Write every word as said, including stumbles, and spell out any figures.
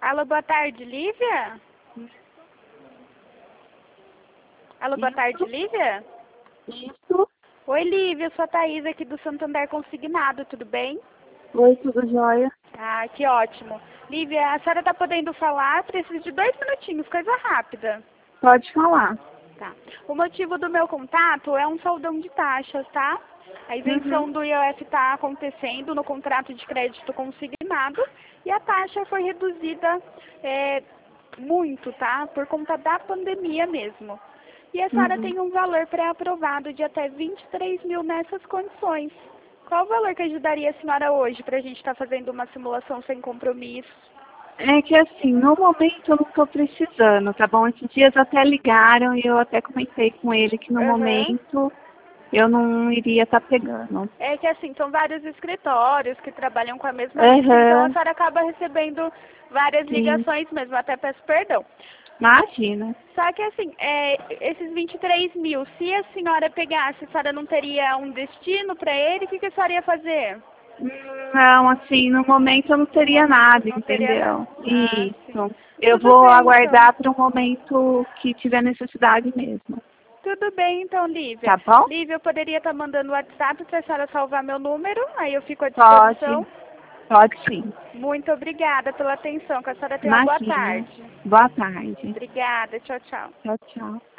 Alô, boa tarde, Lívia? Alô, boa tarde, Lívia? Isso. Oi, Lívia, eu sou a Thaís aqui do Santander Consignado, tudo bem? Oi, tudo jóia? Ah, que ótimo. Lívia, a senhora está podendo falar? Preciso de dois minutinhos, coisa rápida. Pode falar. Tá. O motivo do meu contato é um saldão de taxas, tá? A isenção Uhum. do I O F está acontecendo no contrato de crédito consignado e a taxa foi reduzida é, muito, tá? Por conta da pandemia mesmo. E a senhora Uhum. tem um valor pré-aprovado de até vinte e três mil nessas condições. Qual o valor que ajudaria a senhora hoje para a gente estar fazendo uma simulação sem compromisso? É que assim, no momento eu não estou precisando, tá bom? Esses dias até ligaram e eu até comentei com ele que no Aham. momento eu não iria estar pegando. É que assim, são vários escritórios que trabalham com a mesma lista, então a Aham, senhora acaba recebendo várias sim. ligações mesmo, até peço perdão. Imagina. Só que assim, é, esses vinte e três mil, se a senhora pegasse, a senhora não teria um destino para ele, o que, que a senhora ia fazer? Não, assim, no momento eu não No teria momento nada, não teria nada. entendeu? Ah, sim. Isso. Eu Tudo vou bem, então. aguardar para um momento que tiver necessidade mesmo. Tudo bem, então, Lívia. Tá bom? Lívia, eu poderia estar mandando o WhatsApp para a senhora salvar meu número, aí eu fico à Pode. disposição. Pode sim. Muito obrigada pela atenção, que a senhora tenha uma boa Imagina. tarde. Boa tarde. Obrigada, tchau, tchau. Tchau, tchau.